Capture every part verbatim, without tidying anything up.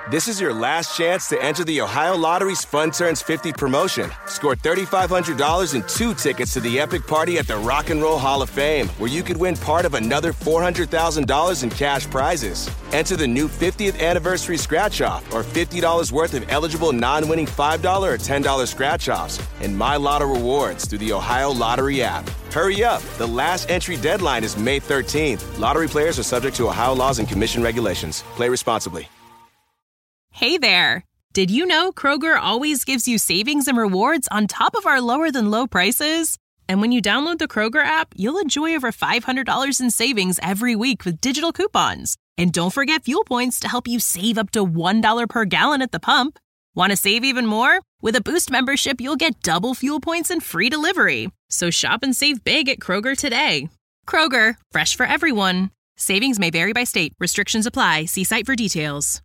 This is your last chance to enter the Ohio Lottery's Fun Turns fifty promotion. Score three thousand five hundred dollars and two tickets to the epic party at the Rock and Roll Hall of Fame, where you could win part of another four hundred thousand dollars in cash prizes. Enter the new fiftieth anniversary scratch-off or fifty dollars worth of eligible non-winning five dollars or ten dollars scratch-offs and My Lotto rewards through the Ohio Lottery app. Hurry up. The last entry deadline is May thirteenth. Lottery players are subject to Ohio laws and commission regulations. Play responsibly. Hey there. Did you know Kroger always gives you savings and rewards on top of our lower than low prices? And when you download the Kroger app, you'll enjoy over five hundred dollars in savings every week with digital coupons. And don't forget fuel points to help you save up to one dollar per gallon at the pump. Want to save even more? With a Boost membership, you'll get double fuel points and free delivery. So shop and save big at Kroger today. Kroger, fresh for everyone. Savings may vary by state. Restrictions apply. See site for details.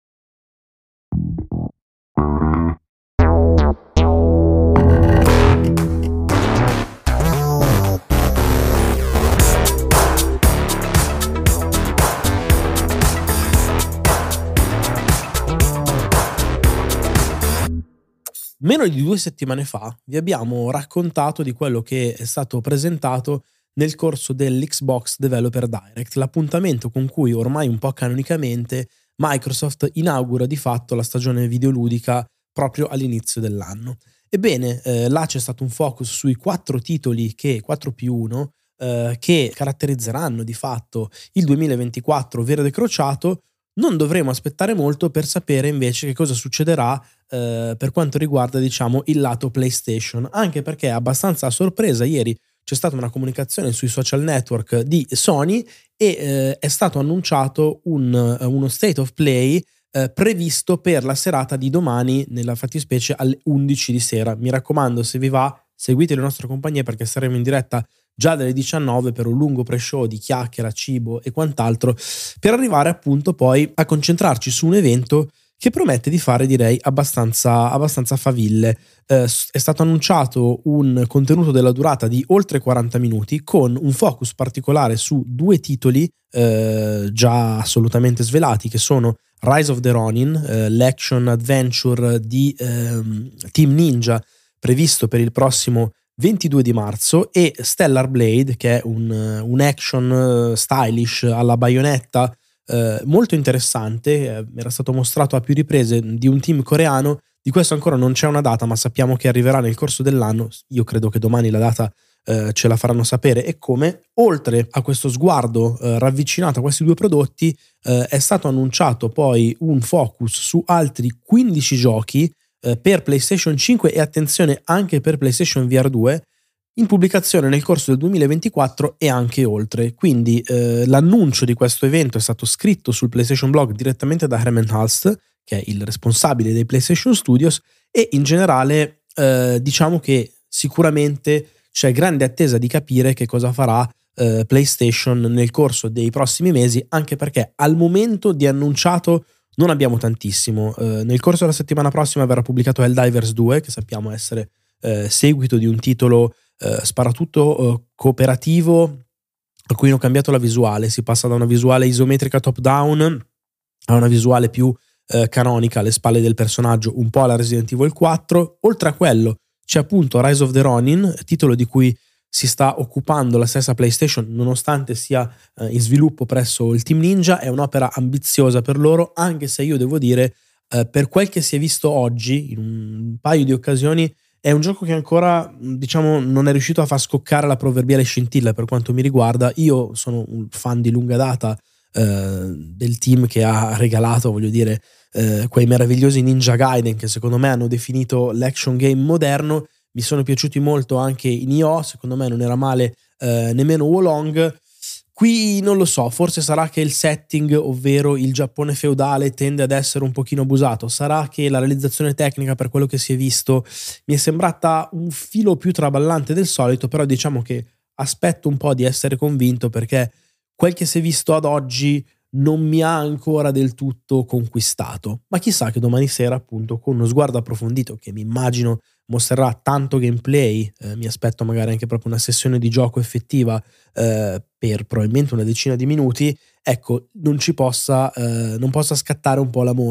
Meno di due settimane fa vi abbiamo raccontato di quello che è stato presentato nel corso dell'Xbox Developer Direct, l'appuntamento con cui ormai un po' canonicamente Microsoft inaugura di fatto la stagione videoludica proprio all'inizio dell'anno. Ebbene, eh, là c'è stato un focus sui quattro titoli, che quattro più uno, eh, che caratterizzeranno di fatto il duemilaventiquattro verde crociato. Non dovremo aspettare molto per sapere invece che cosa succederà eh, per quanto riguarda, diciamo, il lato PlayStation, anche perché abbastanza a sorpresa ieri c'è stata una comunicazione sui social network di Sony e eh, è stato annunciato un, uno State of Play eh, previsto per la serata di domani, nella fattispecie alle undici di sera. Mi raccomando, se vi va, seguite le nostre compagnie perché saremo in diretta già dalle diciannove per un lungo pre-show di chiacchiera, cibo e quant'altro, per arrivare appunto poi a concentrarci su un evento che promette di fare, direi, abbastanza, abbastanza faville. Eh, è stato annunciato un contenuto della durata di oltre quaranta minuti, con un focus particolare su due titoli eh, già assolutamente svelati, che sono Rise of the Ronin, eh, l'action adventure di eh, Team Ninja, previsto per il prossimo ventidue di marzo, e Stellar Blade, che è un, un action stylish alla Bayonetta eh, molto interessante. Eh, era stato mostrato a più riprese, di un team coreano. Di questo ancora non c'è una data, ma sappiamo che arriverà nel corso dell'anno. Io credo che domani la data eh, ce la faranno sapere. E come, oltre a questo sguardo eh, ravvicinato a questi due prodotti, eh, è stato annunciato poi un focus su altri quindici giochi per PlayStation cinque e, attenzione, anche per PlayStation V R due, in pubblicazione nel corso del duemilaventiquattro e anche oltre. Quindi eh, l'annuncio di questo evento è stato scritto sul PlayStation Blog direttamente da Herman Hulst, che è il responsabile dei PlayStation Studios, e in generale eh, diciamo che sicuramente c'è grande attesa di capire che cosa farà eh, PlayStation nel corso dei prossimi mesi, anche perché al momento di annunciato non abbiamo tantissimo. Eh, nel corso della settimana prossima verrà pubblicato Helldivers due, che sappiamo essere eh, seguito di un titolo eh, sparatutto eh, cooperativo, a cui hanno cambiato la visuale. Si passa da una visuale isometrica top down a una visuale più eh, canonica alle spalle del personaggio, un po' alla Resident Evil quattro. Oltre a quello c'è appunto Rise of the Ronin, titolo di cui si sta occupando la stessa PlayStation, nonostante sia eh, in sviluppo presso il Team Ninja. È un'opera ambiziosa per loro, anche se io devo dire, eh, per quel che si è visto oggi, in un paio di occasioni, è un gioco che ancora, diciamo, non è riuscito a far scoccare la proverbiale scintilla per quanto mi riguarda. Io sono un fan di lunga data eh, del team che ha regalato, voglio dire, eh, quei meravigliosi Ninja Gaiden, che secondo me hanno definito l'action game moderno. Mi sono piaciuti molto anche i Nioh, secondo me non era male eh, nemmeno Wolong. Qui non lo so, forse sarà che il setting, ovvero il Giappone feudale, tende ad essere un pochino abusato. Sarà che la realizzazione tecnica, per quello che si è visto, mi è sembrata un filo più traballante del solito, però diciamo che aspetto un po' di essere convinto, perché quel che si è visto ad oggi non mi ha ancora del tutto conquistato. Ma chissà che domani sera, appunto, con uno sguardo approfondito che mi immagino mostrerà tanto gameplay, eh, mi aspetto magari anche proprio una sessione di gioco effettiva eh, per probabilmente una decina di minuti, ecco, non ci possa, eh, non possa scattare un po' l'amore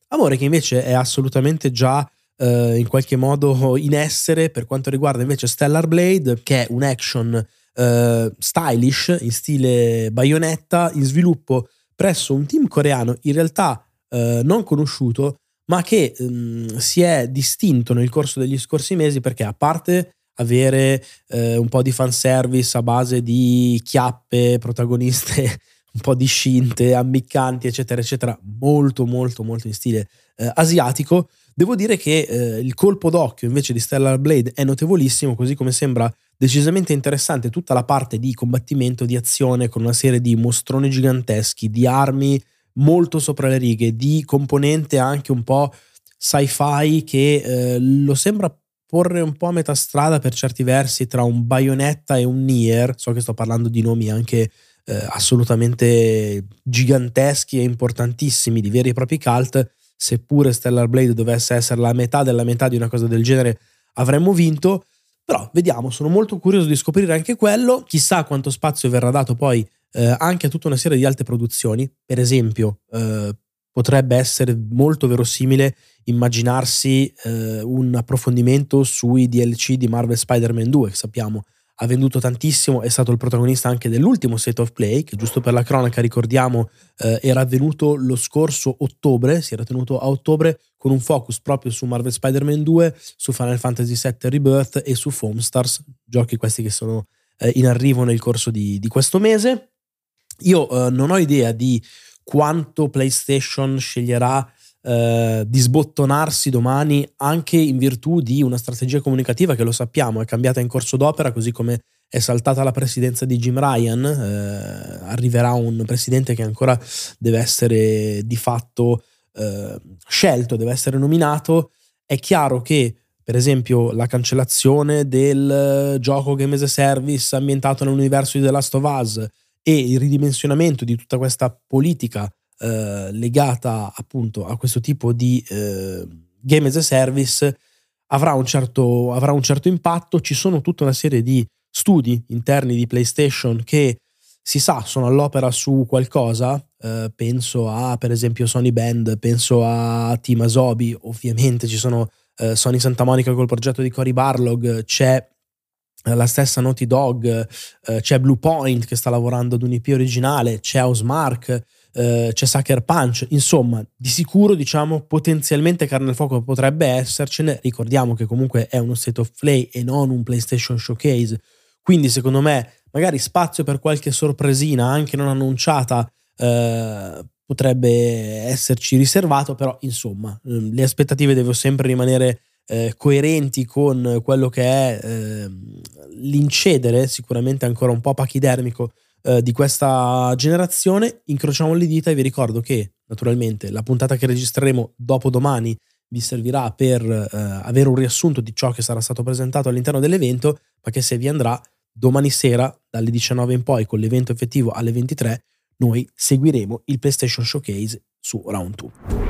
Amore che invece è assolutamente già eh, in qualche modo in essere per quanto riguarda invece Stellar Blade, che è un action eh, stylish in stile Bayonetta, in sviluppo presso un team coreano in realtà eh, non conosciuto, ma che ehm, si è distinto nel corso degli scorsi mesi perché, a parte avere eh, un po' di fanservice a base di chiappe, protagoniste un po' discinte, ammiccanti, eccetera, eccetera, molto, molto, molto in stile eh, asiatico, devo dire che eh, il colpo d'occhio invece di Stellar Blade è notevolissimo, così come sembra decisamente interessante tutta la parte di combattimento, di azione, con una serie di mostroni giganteschi, di armi molto sopra le righe, di componente anche un po' sci-fi che eh, lo sembra porre un po' a metà strada per certi versi tra un Bayonetta e un Nier. So che sto parlando di nomi anche eh, assolutamente giganteschi e importantissimi, di veri e propri cult. Seppure Stellar Blade dovesse essere la metà della metà di una cosa del genere, avremmo vinto. Però vediamo, sono molto curioso di scoprire anche quello. Chissà quanto spazio verrà dato poi eh, anche a tutta una serie di altre produzioni. Per esempio eh, potrebbe essere molto verosimile immaginarsi eh, un approfondimento sui D L C di Marvel Spider-Man due, che sappiamo ha venduto tantissimo, è stato il protagonista anche dell'ultimo State of Play, che giusto per la cronaca ricordiamo eh, era avvenuto lo scorso ottobre, si era tenuto a ottobre, con un focus proprio su Marvel Spider-Man due, su Final Fantasy sette Rebirth e su Foam Stars, giochi questi che sono eh, in arrivo nel corso di, di questo mese. Io eh, non ho idea di quanto PlayStation sceglierà eh, di sbottonarsi domani, anche in virtù di una strategia comunicativa che, lo sappiamo, è cambiata in corso d'opera, così come è saltata la presidenza di Jim Ryan. Eh, arriverà un presidente che ancora deve essere di fatto eh, scelto, deve essere nominato. È chiaro che, per esempio, la cancellazione del gioco Game as a Service ambientato nell'universo di The Last of Us e il ridimensionamento di tutta questa politica eh, legata appunto a questo tipo di eh, Game as a Service avrà un certo, avrà un certo impatto. Ci sono tutta una serie di studi interni di PlayStation che, si sa, sono all'opera su qualcosa. Eh, penso a, per esempio, Sony Band, penso a Team Asobi, ovviamente ci sono eh, Sony Santa Monica col progetto di Cory Barlog, c'è la stessa Naughty Dog, eh, c'è Bluepoint che sta lavorando ad un I P originale, c'è Housemarque, eh, c'è Sucker Punch. Insomma, di sicuro, diciamo, potenzialmente carne al fuoco potrebbe essercene. Ricordiamo che comunque è uno State of Play e non un PlayStation Showcase, quindi secondo me magari spazio per qualche sorpresina anche non annunciata eh, potrebbe esserci riservato. Però insomma, le aspettative devono sempre rimanere Eh, coerenti con quello che è eh, l'incedere sicuramente ancora un po' pachidermico eh, di questa generazione. Incrociamo le dita e vi ricordo che naturalmente la puntata che registreremo dopo domani vi servirà per eh, avere un riassunto di ciò che sarà stato presentato all'interno dell'evento, ma che se vi andrà domani sera dalle diciannove in poi, con l'evento effettivo alle ventitré, noi seguiremo il PlayStation Showcase su Round due.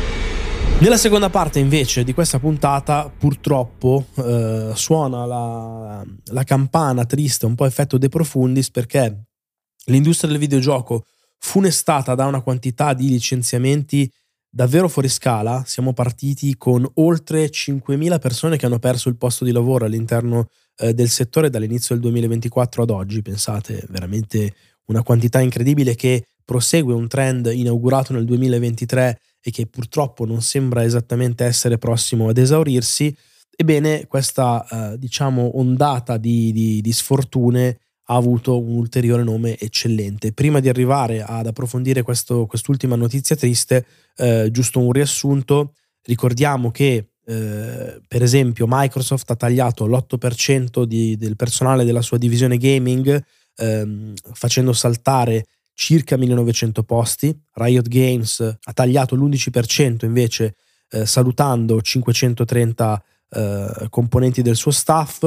Nella seconda parte invece di questa puntata purtroppo eh, suona la, la campana triste, un po' effetto De Profundis, perché l'industria del videogioco, funestata da una quantità di licenziamenti davvero fuori scala, siamo partiti con oltre cinquemila persone che hanno perso il posto di lavoro all'interno eh, del settore dall'inizio del duemilaventiquattro ad oggi. Pensate, veramente una quantità incredibile che prosegue un trend inaugurato nel duemilaventitré e che purtroppo non sembra esattamente essere prossimo ad esaurirsi. Ebbene, questa eh, diciamo ondata di, di, di sfortune ha avuto un ulteriore nome eccellente. Prima di arrivare ad approfondire questo, quest'ultima notizia triste, eh, giusto un riassunto. Ricordiamo che eh, per esempio Microsoft ha tagliato l'otto per cento di, del personale della sua divisione gaming, ehm, facendo saltare circa millenovecento posti. Riot Games ha tagliato l'undici per cento invece, eh, salutando cinquecentotrenta eh, componenti del suo staff.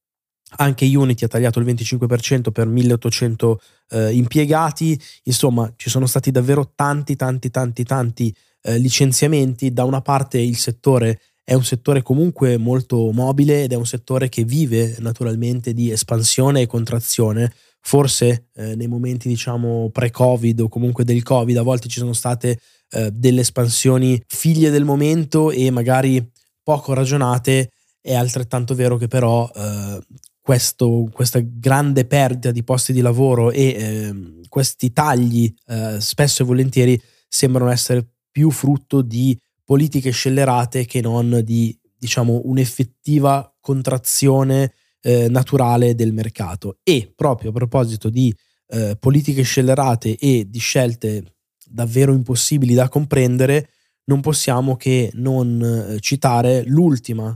Anche Unity ha tagliato il venticinque per cento per milleottocento eh, impiegati. Insomma, ci sono stati davvero tanti tanti tanti tanti eh, licenziamenti. Da una parte il settore è un settore comunque molto mobile ed è un settore che vive naturalmente di espansione e contrazione. Forse eh, nei momenti diciamo pre-Covid o comunque del Covid a volte ci sono state eh, delle espansioni figlie del momento e magari poco ragionate. È altrettanto vero che però eh, questo, questa grande perdita di posti di lavoro e eh, questi tagli eh, spesso e volentieri sembrano essere più frutto di politiche scellerate che non di, diciamo, un'effettiva contrazione eh, naturale del mercato. E proprio a proposito di eh, politiche scellerate e di scelte davvero impossibili da comprendere, non possiamo che non citare l'ultima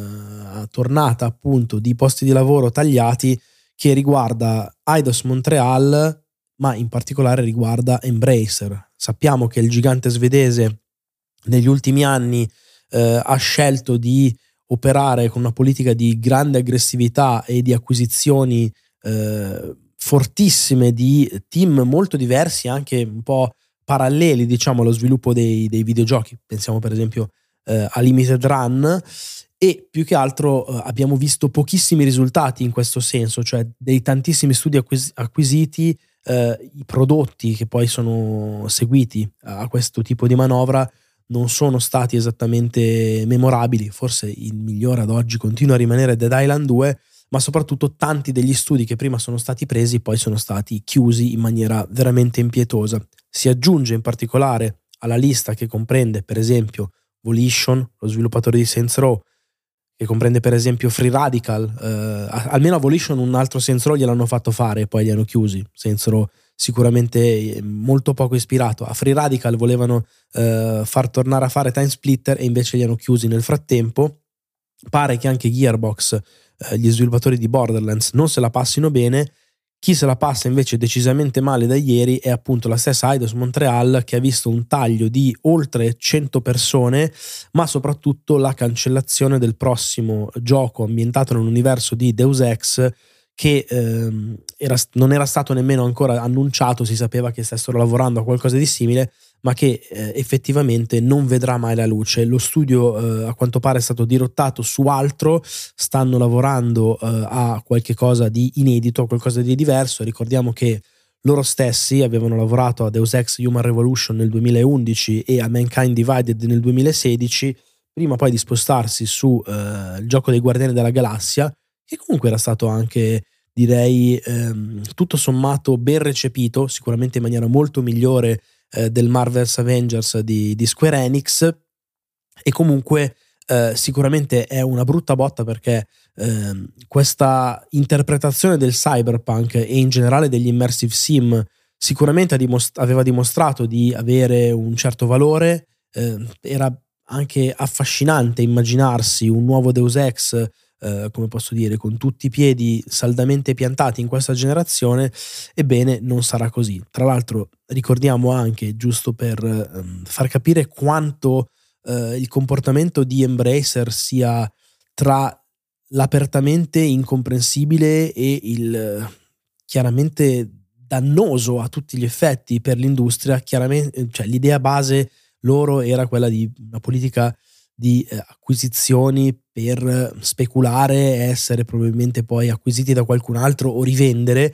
eh, tornata appunto di posti di lavoro tagliati, che riguarda Eidos Montreal, ma in particolare riguarda Embracer. Sappiamo che il gigante svedese negli ultimi anni eh, ha scelto di operare con una politica di grande aggressività e di acquisizioni eh, fortissime di team molto diversi, anche un po' paralleli, diciamo, allo sviluppo dei, dei videogiochi. Pensiamo per esempio eh, a Limited Run, e più che altro eh, abbiamo visto pochissimi risultati in questo senso, cioè dei tantissimi studi acquis- acquisiti, eh, i prodotti che poi sono seguiti a questo tipo di manovra non sono stati esattamente memorabili. Forse il migliore ad oggi continua a rimanere Dead Island due, ma soprattutto tanti degli studi che prima sono stati presi poi sono stati chiusi in maniera veramente impietosa. Si aggiunge in particolare alla lista, che comprende per esempio Volition, lo sviluppatore di Saints Row, che comprende per esempio Free Radical, eh, almeno a Volition un altro Saints Row gliel'hanno fatto fare e poi li hanno chiusi. Saints Row sicuramente molto poco ispirato. A Free Radical volevano eh, far tornare a fare Time Splitter e invece li hanno chiusi nel frattempo. Pare che anche Gearbox, eh, gli sviluppatori di Borderlands, non se la passino bene. Chi se la passa invece decisamente male da ieri è appunto la stessa Eidos Montreal, che ha visto un taglio di oltre cento persone, ma soprattutto la cancellazione del prossimo gioco ambientato nell'universo di Deus Ex, che ehm, era, non era stato nemmeno ancora annunciato. Si sapeva che stessero lavorando a qualcosa di simile, ma che eh, effettivamente non vedrà mai la luce. Lo studio eh, a quanto pare è stato dirottato su altro, stanno lavorando eh, a qualche cosa di inedito, a qualcosa di diverso. Ricordiamo che loro stessi avevano lavorato a Deus Ex Human Revolution nel duemilaundici e a Mankind Divided nel duemilasedici, prima poi di spostarsi su eh, il gioco dei Guardiani della Galassia, che comunque era stato anche, direi, ehm, tutto sommato ben recepito, sicuramente in maniera molto migliore eh, del Marvel's Avengers di, di Square Enix. E comunque eh, sicuramente è una brutta botta, perché eh, questa interpretazione del cyberpunk e in generale degli immersive sim sicuramente dimost- aveva dimostrato di avere un certo valore. Eh, era anche affascinante immaginarsi un nuovo Deus Ex, Uh, come posso dire, con tutti i piedi saldamente piantati in questa generazione. Ebbene, non sarà così. Tra l'altro ricordiamo anche, giusto per um, far capire quanto uh, il comportamento di Embracer sia tra l'apertamente incomprensibile e il uh, chiaramente dannoso a tutti gli effetti per l'industria. Chiaramente, cioè, l'idea base loro era quella di una politica di eh, acquisizioni per speculare, essere probabilmente poi acquisiti da qualcun altro o rivendere,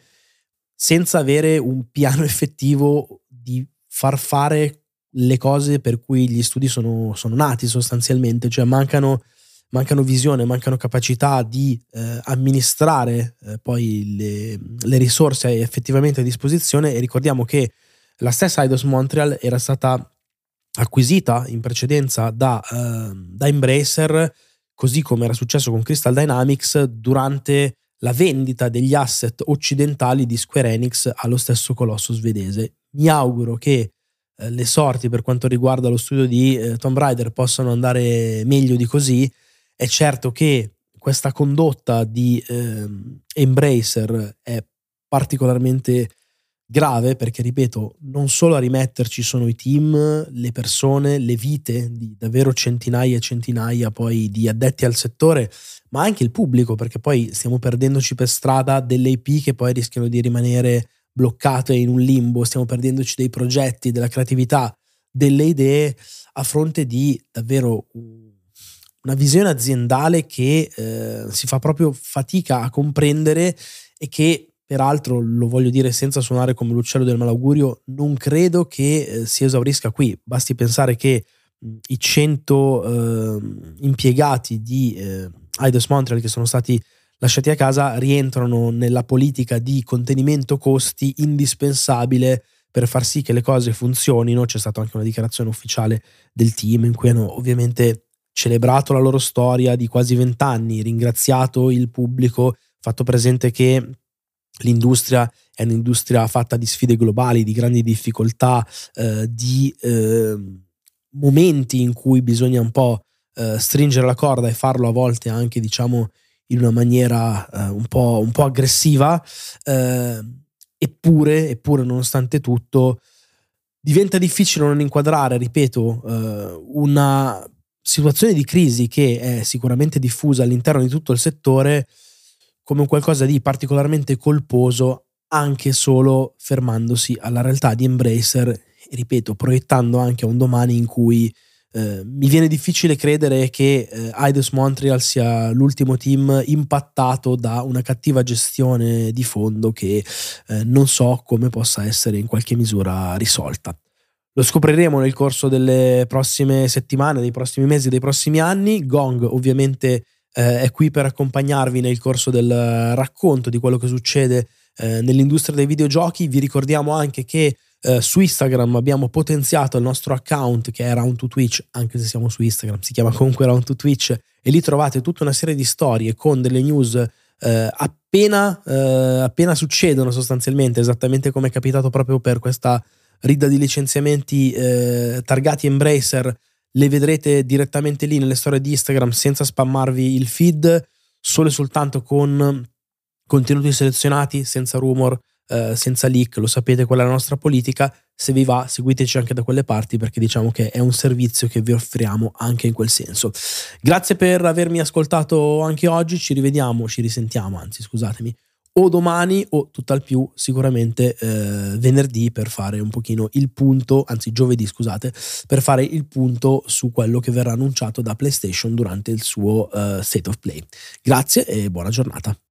senza avere un piano effettivo di far fare le cose per cui gli studi sono, sono nati sostanzialmente. Cioè mancano, mancano visione, mancano capacità di eh, amministrare eh, poi le, le risorse effettivamente a disposizione. E ricordiamo che la stessa Eidos Montreal era stata acquisita in precedenza da, uh, da Embracer, così come era successo con Crystal Dynamics durante la vendita degli asset occidentali di Square Enix allo stesso colosso svedese. Mi auguro che uh, le sorti per quanto riguarda lo studio di uh, Tomb Raider possano andare meglio di così. È certo che questa condotta di uh, Embracer è particolarmente grave, perché ripeto, non solo a rimetterci sono i team, le persone, le vite di davvero centinaia e centinaia poi di addetti al settore, ma anche il pubblico, perché poi stiamo perdendoci per strada delle I P che poi rischiano di rimanere bloccate in un limbo, stiamo perdendoci dei progetti, della creatività, delle idee, a fronte di davvero una visione aziendale che eh, si fa proprio fatica a comprendere e che peraltro lo voglio dire senza suonare come l'uccello del malaugurio, non credo che eh, si esaurisca qui. Basti pensare che mh, i cento eh, impiegati di eh, Eidos Montreal che sono stati lasciati a casa rientrano nella politica di contenimento costi indispensabile per far sì che le cose funzionino. C'è stata anche una dichiarazione ufficiale del team in cui hanno ovviamente celebrato la loro storia di quasi vent'anni, ringraziato il pubblico, fatto presente che l'industria è un'industria fatta di sfide globali, di grandi difficoltà, eh, di eh, momenti in cui bisogna un po' eh, stringere la corda e farlo a volte anche, diciamo, in una maniera eh, un po', un po' aggressiva, eh, eppure, eppure nonostante tutto diventa difficile non inquadrare, ripeto, eh, una situazione di crisi che è sicuramente diffusa all'interno di tutto il settore come un qualcosa di particolarmente colposo, anche solo fermandosi alla realtà di Embracer e, ripeto, proiettando anche a un domani in cui eh, mi viene difficile credere che eh, Eidos Montreal sia l'ultimo team impattato da una cattiva gestione di fondo che eh, non so come possa essere in qualche misura risolta. Lo scopriremo nel corso delle prossime settimane, dei prossimi mesi, dei prossimi anni. Gong ovviamente eh, è qui per accompagnarvi nel corso del racconto di quello che succede eh, nell'industria dei videogiochi. Vi ricordiamo anche che eh, su Instagram abbiamo potenziato il nostro account che è Round to Twitch, anche se siamo su Instagram, si chiama comunque Round to Twitch, e lì trovate tutta una serie di storie con delle news eh, appena, eh, appena succedono sostanzialmente, esattamente come è capitato proprio per questa ridda di licenziamenti eh, targati Embracer. Le vedrete direttamente lì nelle storie di Instagram senza spammarvi il feed, solo e soltanto con contenuti selezionati, senza rumor, eh, senza leak. Lo sapete, quella è la nostra politica. Se vi va, seguiteci anche da quelle parti, perché diciamo che è un servizio che vi offriamo anche in quel senso. Grazie per avermi ascoltato anche oggi. Ci rivediamo, ci risentiamo, anzi scusatemi, o domani o tutt'al più sicuramente eh, venerdì per fare un pochino il punto, anzi giovedì scusate, per fare il punto su quello che verrà annunciato da PlayStation durante il suo uh, State of Play. Grazie e buona giornata.